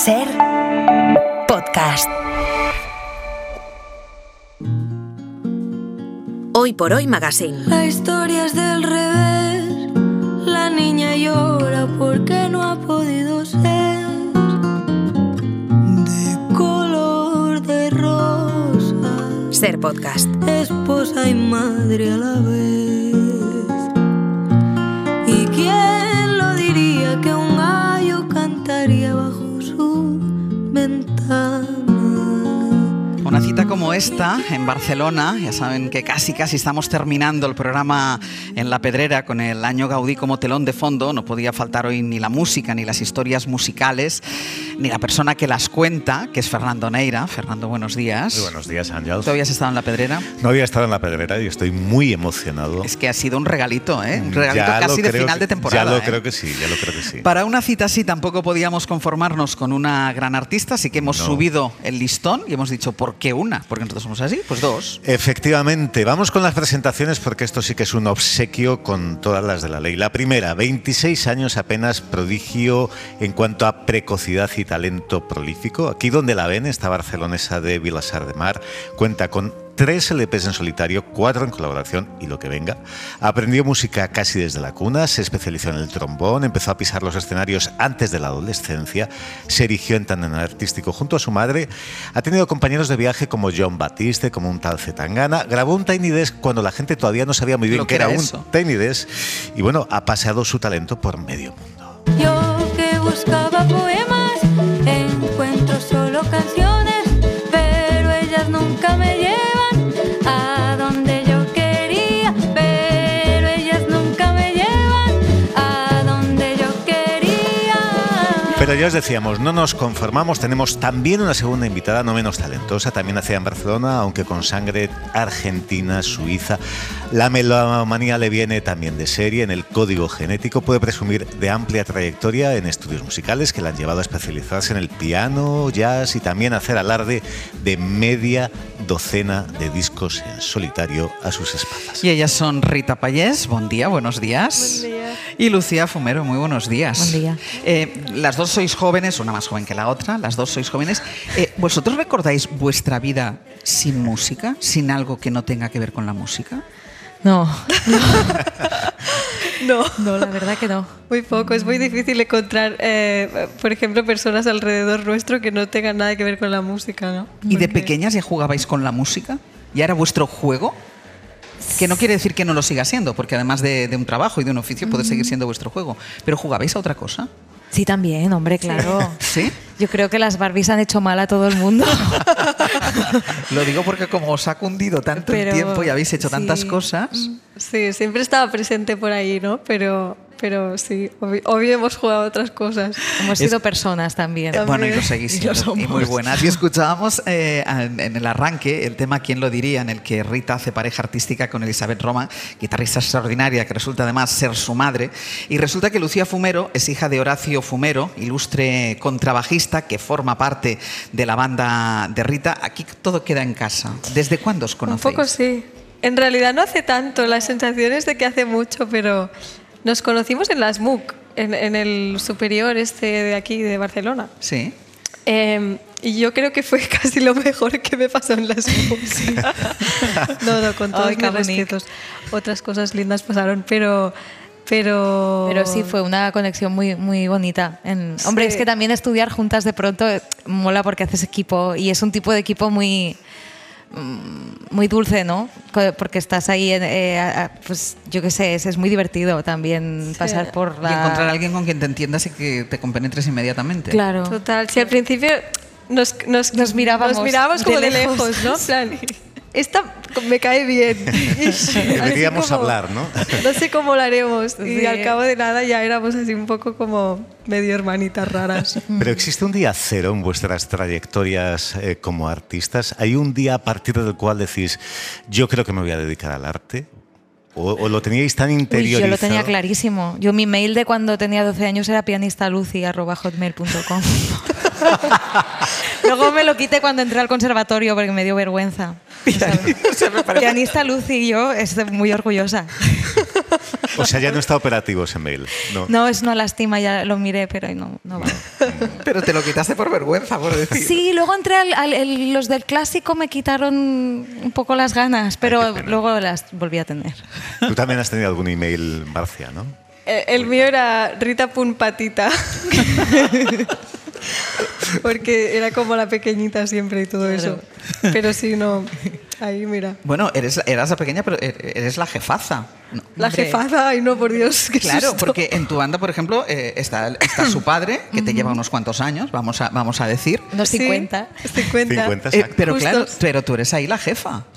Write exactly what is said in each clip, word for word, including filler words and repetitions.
Ser podcast. Hoy por Hoy Magazine. La historia es del revés. La niña llora porque no ha podido ser de color de rosa. Ser podcast. Esposa y madre a la vez. ¿Y quién lo diría que un gallo cantaría bajo su ventana? Una cita como esta en Barcelona, ya saben que casi casi estamos terminando el programa en La Pedrera con el año Gaudí como telón de fondo. No podía faltar hoy ni la música, ni las historias musicales, ni la persona que las cuenta, que es Fernando Neira. Fernando, buenos días. Muy buenos días, Ángel. ¿Tú habías estado en La Pedrera? No había estado en La Pedrera y estoy muy emocionado. Es que ha sido un regalito, ¿eh? Un regalito Ya casi de creo final que- de temporada. Ya lo ¿eh? creo que sí, ya lo creo que sí. Para una cita así tampoco podíamos conformarnos con una gran artista, así que hemos No. subido el listón y hemos dicho, ¿por qué una? Porque nosotros somos así, pues dos. Efectivamente, vamos con las presentaciones porque esto sí que es un obsequio con todas las de la ley. La primera, veintiséis años apenas, prodigio en cuanto a precocidad y talento prolífico. Aquí donde la ven, esta barcelonesa de Vilassar de Mar cuenta con tres L Pes en solitario, cuatro en colaboración y lo que venga. Aprendió música casi desde la cuna, se especializó en el trombón, empezó a pisar los escenarios antes de la adolescencia, se erigió en tándem artístico junto a su madre, ha tenido compañeros de viaje como John Batiste, como un tal Zetangana, grabó un Tiny Desk cuando la gente todavía no sabía muy bien Lo qué que era era un eso. Tiny Desk y bueno, ha paseado su talento por medio mundo. Yo que buscaba poemas, encuentro solo canciones, pero ellas nunca me llevan a donde yo quería, pero ellas nunca me llevan a donde yo quería. Pero ya os decíamos, no nos conformamos, tenemos también una segunda invitada no menos talentosa, también nacida en Barcelona, aunque con sangre argentina, suiza. La melomanía le viene también de serie, en el código genético, puede presumir de amplia trayectoria en estudios musicales que la han llevado a especializarse en el piano, jazz y también a hacer alarde de media docena de discos en solitario a sus espaldas. Y ellas son Rita Payés, buen día, buenos días. Buen día. Y Lucía Fumero, muy buenos días. Buen día. Eh, las dos sois jóvenes, una más joven que la otra, las dos sois jóvenes. Eh, ¿Vosotros recordáis vuestra vida sin música, sin algo que no tenga que ver con la música? No, No, no, la verdad que no. muy poco. Es muy difícil encontrar, eh, por ejemplo, personas alrededor nuestro que no tengan nada que ver con la música, ¿no? ¿Y de Porque- pequeñas ya jugabais con la música? ¿Ya era vuestro juego? Que no quiere decir que no lo siga siendo, porque además de, de un trabajo y de un oficio puede seguir siendo vuestro juego. ¿Pero jugabais a otra cosa? Sí, también, hombre, claro. ¿Sí? Yo creo que las Barbies han hecho mal a todo el mundo. Lo digo porque como os ha cundido tanto el Pero, tiempo y habéis hecho sí. tantas cosas... Sí, siempre estaba presente por ahí, ¿no? Pero, pero sí, obvio, obvio hemos jugado a otras cosas. Hemos sido personas también. Eh, Bueno, y lo seguís Y lo siendo, y somos. muy buenas. Y escuchábamos eh, en, en el arranque el tema ¿Quién lo diría?, en el que Rita hace pareja artística con Elizabeth Roma, guitarrista extraordinaria que resulta además ser su madre. Y resulta que Lucía Fumero es hija de Horacio Fumero, ilustre contrabajista que forma parte de la banda de Rita. Aquí todo queda en casa. ¿Desde cuándo os Un conocéis? poco sí. En realidad no hace tanto, la sensación es de que hace mucho, pero nos conocimos en las M U C, en, en el superior este de aquí, de Barcelona. Sí. Eh, y yo creo que fue casi lo mejor que me pasó en las M U C. No, no, con todos Ay, mis qué bonic. respetos. Otras cosas lindas pasaron, pero... Pero, Pero sí, fue una conexión muy, muy bonita. En- Hombre, Sí. es que también estudiar juntas de pronto eh, mola porque haces equipo y es un tipo de equipo muy mm, muy dulce, ¿no? Co- Porque estás ahí, en, eh, a- a- pues yo qué sé, es, es muy divertido también Sí. pasar por la... Y encontrar a alguien con quien te entiendas y que te compenetres inmediatamente. Claro. Total, si al principio nos, nos, Nos mirábamos nos mirábamos como de de lejos, lejos. ¿no? En plan, esta me cae bien. Deberíamos Así como- hablar, ¿no? No sé cómo lo haremos. Y Sí. al cabo de nada ya éramos así un poco como medio hermanitas raras. Pero existe un día cero en vuestras trayectorias eh, como artistas. ¿Hay un día a partir del cual decís, yo creo que me voy a dedicar al arte? ¿O, o lo teníais tan Uy, interiorizado? yo lo tenía clarísimo. Yo mi mail de cuando tenía doce años era pianistalucy arroba hotmail punto com. Luego me lo quité cuando entré al conservatorio porque me dio vergüenza. O sea, Pianista Lucy y yo estoy muy orgullosa. O sea, ya no está operativo ese mail. No, No, es una lástima, ya lo miré, pero no, no va. Pero te lo quitaste por vergüenza, por decir. Sí, luego entré al, al- el- los del clásico me quitaron un poco las ganas, pero Ay, qué pena. luego las volví a tener. Tú también has tenido algún email, Marcia, ¿no? Eh, El mío era rita.patita. Porque era como la pequeñita siempre y todo eso. Pero sí, no. Ahí, mira. Bueno, eres, eras la pequeña, pero eres la jefaza. No, La hombre. jefaza, ay no, por Dios, qué Claro, susto. porque en tu banda, por ejemplo, eh, está, está su padre, que te lleva unos cuantos años, vamos a, vamos a decir. Unos Sí, cincuenta. cincuenta. cincuenta, Eh, exacto. pero Justos. claro, pero tú eres ahí la jefa.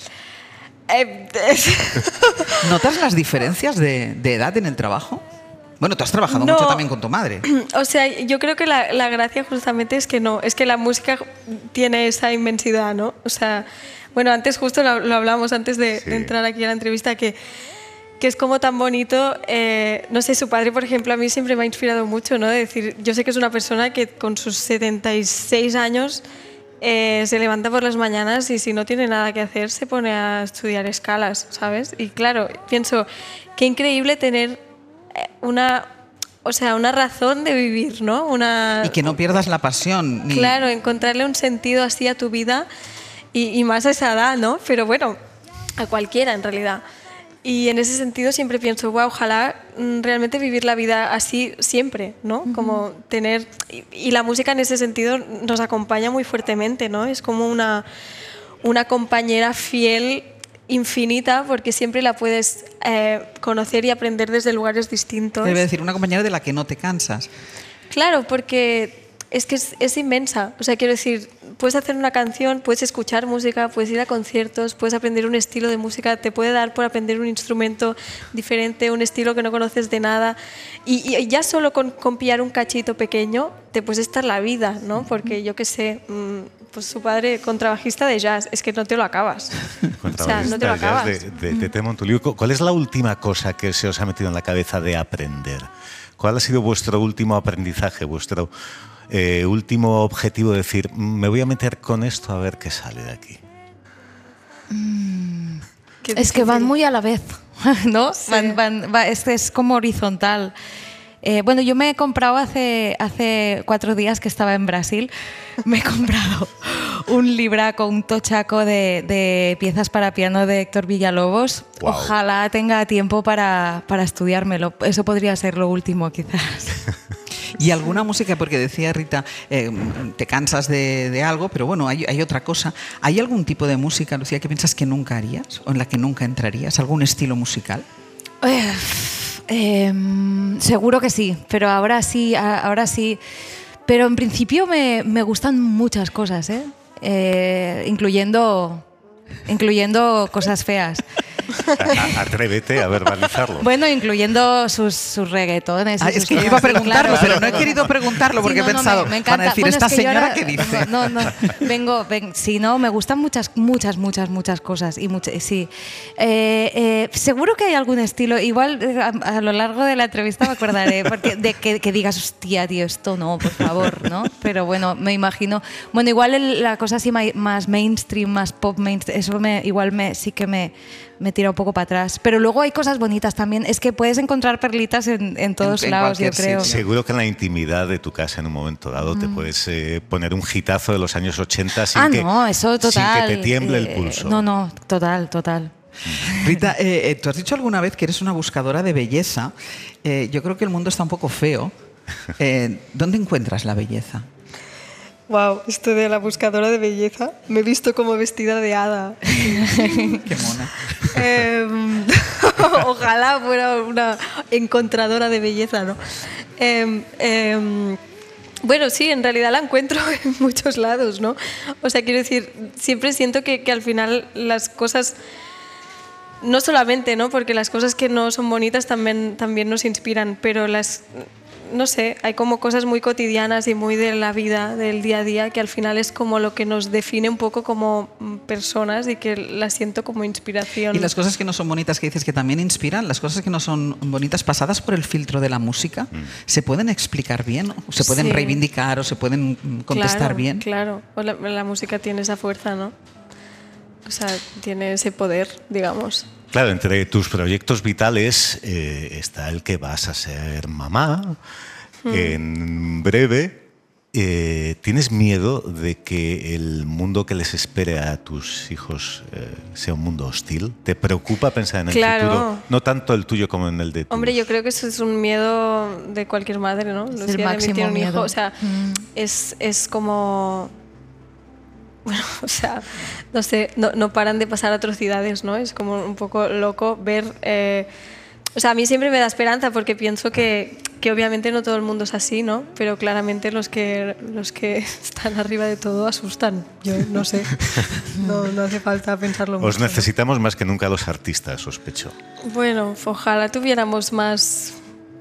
Eh, es- ¿Notas las diferencias de, de edad en el trabajo? Bueno, tú has trabajado No. mucho también con tu madre. O sea, yo creo que la, la gracia justamente es que no, es que la música tiene esa inmensidad, ¿no? O sea, bueno, antes justo lo, lo hablamos antes de, Sí. de entrar aquí a la entrevista, que, que es como tan bonito, eh, no sé, su padre, por ejemplo, a mí siempre me ha inspirado mucho, ¿no? De decir, yo sé que es una persona que con sus setenta y seis años eh, se levanta por las mañanas y si no tiene nada que hacer se pone a estudiar escalas, ¿sabes? Y claro, pienso, qué increíble tener una, o sea, una razón de vivir, ¿no? Una, Y que no pierdas la pasión. Ni... Claro, encontrarle un sentido así a tu vida y, y más a esa edad, ¿no? Pero bueno, a cualquiera en realidad. Y en ese sentido siempre pienso, wow, ojalá mm, realmente vivir la vida así siempre, ¿no? Como tener... Y, y la música en ese sentido nos acompaña muy fuertemente, ¿no? Es como una, una compañera fiel infinita porque siempre la puedes eh, conocer y aprender desde lugares distintos. Debe decir, una compañera de la que no te cansas. Claro, porque es que es, es inmensa. O sea, quiero decir, puedes hacer una canción, puedes escuchar música, puedes ir a conciertos, puedes aprender un estilo de música, te puede dar por aprender un instrumento diferente, un estilo que no conoces de nada. Y, y ya solo con, con pillar un cachito pequeño, te puedes estar la vida, ¿no? Porque yo qué sé, mmm, pues su padre contrabajista de jazz, es que no te lo acabas. O sea, no te lo acabas. De, de, de Tete Montoliu. ¿Cuál es la última cosa que se os ha metido en la cabeza de aprender? ¿Cuál ha sido vuestro último aprendizaje, vuestro eh, último objetivo de decir, me voy a meter con esto a ver qué sale de aquí? Qué Es que van difícil. muy a la vez, ¿no? Sí. Van, van, va, es, es como horizontal. Eh, bueno, yo me he comprado hace, hace cuatro días que estaba en Brasil, me he comprado un libraco, un tochaco de, de piezas para piano de Héctor Villalobos. Guau. Ojalá tenga tiempo para, para estudiármelo. Eso podría ser lo último, quizás. Y alguna música, porque decía Rita, eh, te cansas de, de algo, pero bueno, hay, hay otra cosa. ¿Hay algún tipo de música, Lucía, que piensas que nunca harías o en la que nunca entrarías? ¿Algún estilo musical? Eh, eh, seguro que sí, pero ahora sí, a- ahora sí. Pero en principio me, me gustan muchas cosas, ¿eh? Eh, incluyendo, incluyendo cosas feas. A- a- Atrévete a verbalizarlo. Bueno, incluyendo sus, sus reggaetones. y Ah, es sus que yo cosas iba a así, preguntarlo, claro. pero no he querido preguntarlo porque Sí, no, he no, pensado, me, me van encanta. a decir, Bueno, ¿esta es que yo señora ahora- qué dice? No, no, vengo, ven, sí, no, me gustan muchas, muchas, muchas, muchas, muchas y muchas, sí. Eh, eh, seguro que hay algún estilo, igual eh, a, a lo largo de la entrevista me acordaré, porque de que, que digas, hostia, tío, esto no, por favor, ¿no? Pero bueno, me imagino, bueno, igual el- la cosa así ma- más mainstream, más pop mainstream, eso me, igual me, sí que me, me tira un poco para atrás. Pero luego hay cosas bonitas también, es que puedes encontrar perlitas en, en todos en lados, yo cualquier creo. sitio. Seguro que en la intimidad de tu casa en un momento dado te puedes eh, poner un hitazo de los años ochenta sin, Ah, que, no, eso total. sin que te tiemble el eh, pulso. No, no, total, total. Rita, eh, eh, tú has dicho alguna vez que eres una buscadora de belleza. Eh, yo creo que el mundo está un poco feo. Eh, ¿Dónde encuentras la belleza? Wow, esto de la buscadora de belleza. Me he visto como vestida de hada. Qué mona. Em, ojalá fuera una encontradora de belleza, ¿no? Em, em, bueno, sí, en realidad la encuentro en muchos lados, ¿no? O sea, quiero decir, siempre siento que, que al final las cosas, no solamente, ¿no? Porque las cosas que no son bonitas también, también nos inspiran, pero las, no sé, hay como cosas muy cotidianas y muy de la vida, del día a día, que al final es como lo que nos define un poco como personas y que las siento como inspiración. Y las cosas que no son bonitas que dices que también inspiran, las cosas que no son bonitas pasadas por el filtro de la música, ¿se pueden explicar bien? ¿O se pueden Sí. reivindicar o se pueden mm, contestar Claro, bien? Claro, o la, la música tiene esa fuerza, ¿no? O sea, tiene ese poder, digamos. Claro, entre tus proyectos vitales eh, está el que vas a ser mamá mm. en breve. Eh, ¿Tienes miedo de que el mundo que les espere a tus hijos eh, sea un mundo hostil? ¿Te preocupa pensar en el claro. futuro? No tanto el tuyo como en el de tus... Hombre, yo creo que eso es un miedo de cualquier madre, ¿no? Es Lucía el máximo tiene un miedo. hijo, o sea, mm. es, es como... Bueno, o sea, no sé, no, no paran de pasar atrocidades, ¿no? Es como un poco loco ver... Eh, o sea, a mí siempre me da esperanza porque pienso que, que obviamente no todo el mundo es así, ¿no? Pero claramente los que, los que están arriba de todo asustan. Yo no sé, no, no hace falta pensarlo mucho. Os necesitamos, ¿no?, más que nunca los artistas, sospecho. Bueno, ojalá tuviéramos más...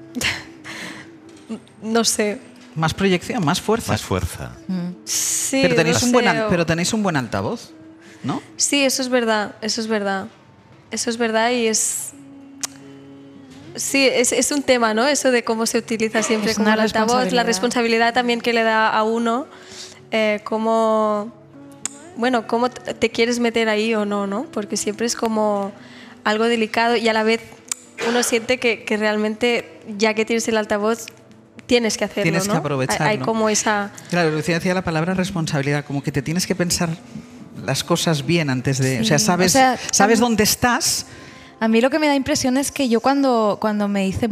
no sé... Más proyección, más fuerza. Más fuerza. Mm. Sí, Pero tenéis, no un buen, sé, al- o- pero tenéis un buen altavoz, ¿no? Sí, eso es verdad, eso es verdad. Eso es verdad y es... Sí, es, es un tema, ¿no? Eso de cómo se utiliza siempre Es como una el altavoz, la responsabilidad. responsabilidad también que le da a uno, eh, cómo, bueno, cómo t- te quieres meter ahí o no, ¿no? Porque siempre es como algo delicado y a la vez uno siente que, que realmente, ya que tienes el altavoz, tienes que hacerlo, Tienes ¿no? que aprovecharlo. Hay, hay como esa... Claro, Lucía decía la palabra responsabilidad, como que te tienes que pensar las cosas bien antes de... Sí, O sea, sabes, o sea, sabes tam- dónde estás. A mí lo que me da impresión es que yo cuando, cuando me hice...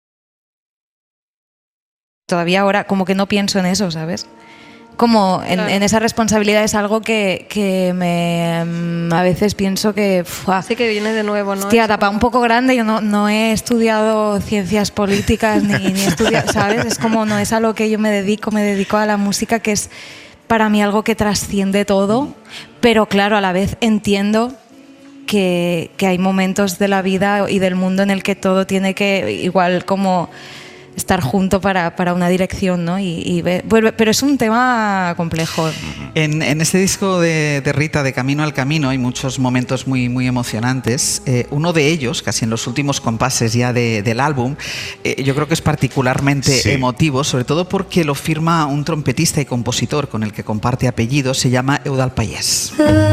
Todavía ahora como que no pienso en eso, ¿sabes? Como en, Claro. en esa responsabilidad es algo que, que me mm, a veces pienso que... ¡fua! Así que viene de nuevo, ¿no? Hostia, Es tapa como- un poco grande, yo no, no he estudiado ciencias políticas ni, ni he estudiado, ¿sabes? Es como no es a lo que yo me dedico, me dedico a la música, que es para mí algo que trasciende todo, pero claro, a la vez entiendo que, que hay momentos de la vida y del mundo en el que todo tiene que igual como estar junto para, para una dirección, ¿no? Y, y ve- vuelve- pero es un tema complejo. En, en este disco de, de Rita, de Camino al Camino, hay muchos momentos muy, muy emocionantes. Eh, uno de ellos, casi en los últimos compases ya de- del álbum, eh, yo creo que es particularmente Sí. emotivo, sobre todo porque lo firma un trompetista y compositor con el que comparte apellido, se llama Eudald Pallés.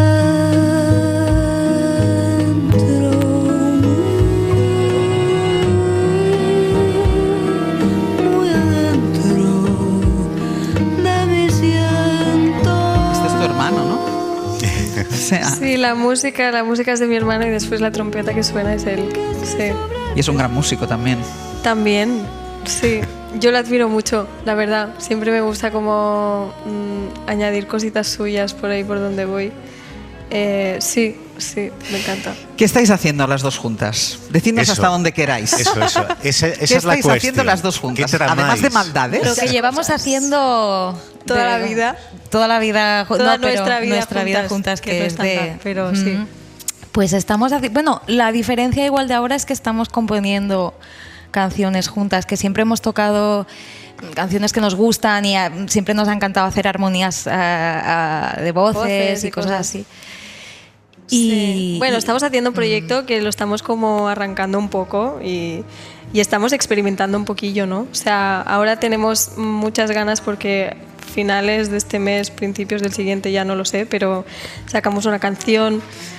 Muy adentro de mi siento. Este es tu hermano, ¿no? O sea, Sí, la música, la música es de mi hermano y después la trompeta que suena es él. Sí. y es un gran músico también. También, sí. Yo lo admiro mucho, la verdad. Siempre me gusta como mm, añadir cositas suyas por ahí por donde voy. Eh, sí, sí, me encanta. ¿Qué estáis haciendo las dos juntas? Decidnos Eso. hasta donde queráis. Eso, eso. Esa, esa ¿Qué es la estáis cuestión. haciendo las dos juntas? ¿Qué tramáis? Además de maldades. Lo que llevamos haciendo Toda de- la vida. toda la vida, ju- Toda no, pero nuestra vida nuestra vida juntas, juntas, que, que no es es de tanta, pero sí. Ujú. Pues estamos haci- bueno, la diferencia igual de ahora es que estamos componiendo canciones juntas, que siempre hemos tocado canciones que nos gustan y ah, siempre nos ha encantado hacer armonías ah, ah, de voces, Voces y y cosas cosas. así. Sí. Y Bueno, y- estamos haciendo un proyecto que lo estamos como arrancando un poco y, y estamos experimentando un poquillo, ¿no? O sea, ahora tenemos muchas ganas porque finales de este mes, principios del siguiente, ya no lo sé, pero sacamos una canción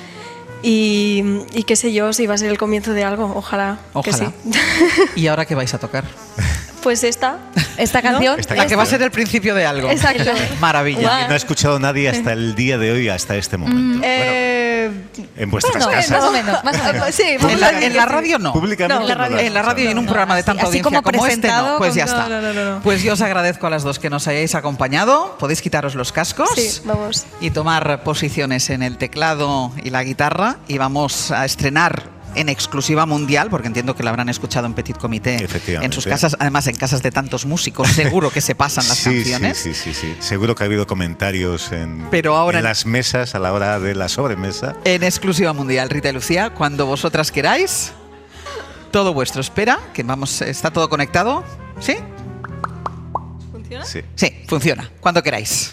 y, y qué sé yo, si va a ser el comienzo de algo, ojalá, que Ojalá. sí. ¿Y ahora qué vais a tocar? Pues esta. esta ¿no? canción Esta La que va a ser el principio de algo. Exacto. Maravilla. Guau. No ha escuchado nadie hasta el día de hoy, hasta este momento. Eh, Bueno, en vuestras bueno, casas. más o menos, más o menos. sí, En la, en la radio no. Públicamente. No, En la radio, lo has en, la radio y en un No, programa de así- tanta así audiencia como como, este, no. presentado Pues con- ya no, está. no, no, no, no. Pues yo os agradezco a las dos que nos hayáis acompañado. Podéis quitaros los cascos Sí, vamos. y tomar posiciones en el teclado y la guitarra. Y vamos a estrenar en exclusiva mundial, porque entiendo que la habrán escuchado en Petit Comité, Efectivamente. en sus casas, además en casas de tantos músicos, seguro que se pasan las Sí, canciones. Sí, sí, sí, sí. Seguro que ha habido comentarios en, Pero ahora- en las mesas a la hora de la sobremesa. En exclusiva mundial, Rita y Lucía, cuando vosotras queráis, todo vuestro. Espera, que vamos, está todo conectado. ¿Sí? ¿Funciona? Sí. Sí, funciona. Cuando queráis.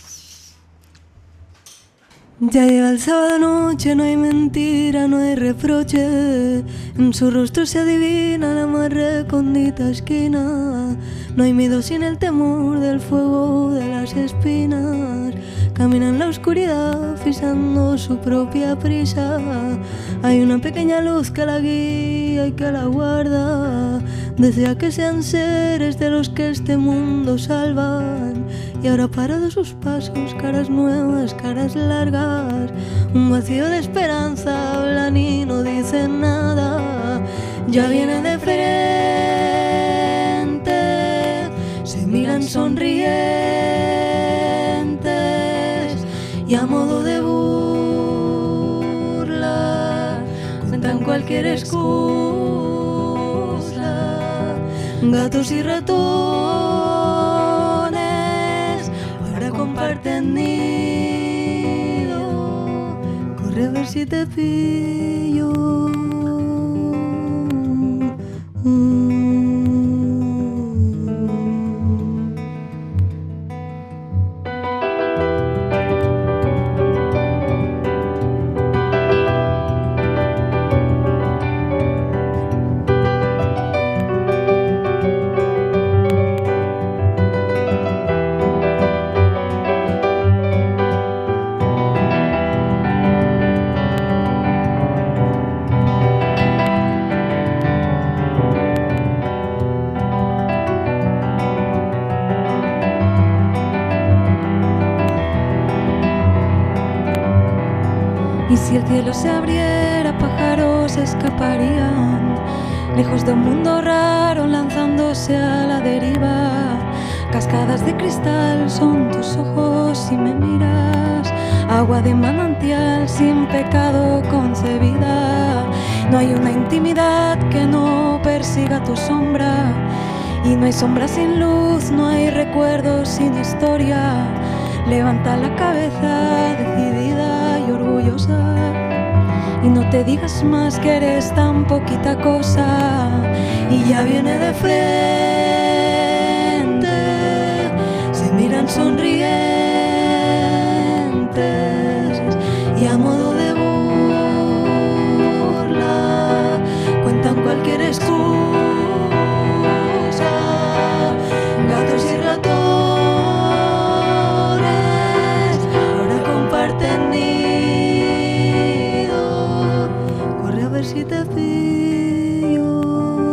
Ya llega el sábado noche, no hay mentira, no hay reproche. En su rostro se adivina la más recóndita esquina. No hay miedo sin el temor del fuego de las espinas. camina en la oscuridad pisando su propia prisa. Hay una pequeña luz que la guía y que la guarda. Desea que sean seres de los que este mundo salvan. Y ahora parado sus pasos, caras nuevas, caras largas. Un vacío de esperanza, hablan y no dicen nada. Ya vienen de frente, se miran sonrientes y a modo de burla cuentan cualquier excusa. Gatos y ratones ahora comparten nido. Corre a ver si te pillo. Y si el cielo se abriera, pájaros escaparían, lejos de un mundo raro, lanzándose a la deriva. Cascadas de cristal son tus ojos si me miras, agua de manantial sin pecado concebida. No hay una intimidad que no persiga tu sombra, y no hay sombra sin luz, no hay recuerdos sin historia. Levanta la cabeza decidida y orgullosa, y no te digas más que eres tan poquita cosa. Y ya viene de frente, se miran sonrientes y a modo de burla cuentan cualquier excusa. Gatos y ratones ahora comparten nido. Corre a ver si te pillo.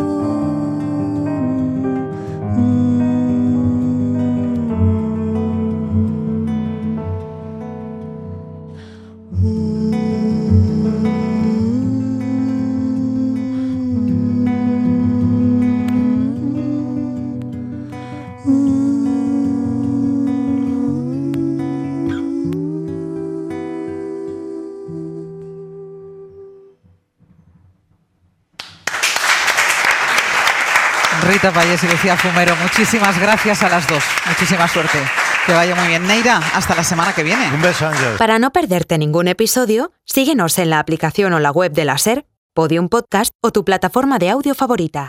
Rita Payés y Lucía Fumero, muchísimas gracias a las dos. Muchísima suerte. Que vaya muy bien. Neira, hasta la semana que viene. Un beso, Ángel. Para no perderte ningún episodio, síguenos en la aplicación o la web de la SER, Podium Podcast o tu plataforma de audio favorita.